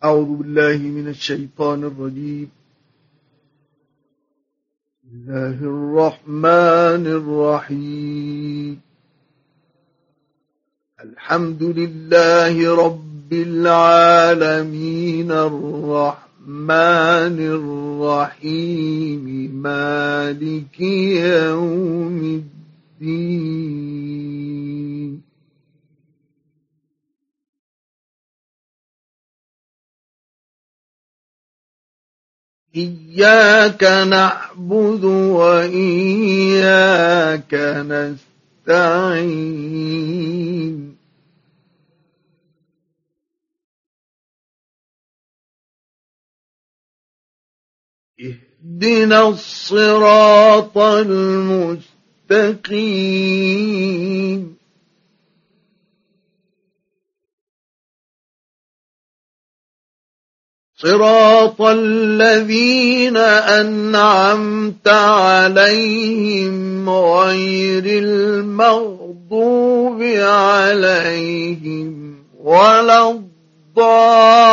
أعوذ بالله من الشيطان الرجيم. بسم الله الرحمن الرحيم. الحمد لله رب العالمين الرحمن الرحيم مالك يوم الدين. إياك نعبد وإياك نستعين. اهدنا الصراط المستقيم. صراط الذين أنعمت عليهم غير المغضوب عليهم ولا الضالين.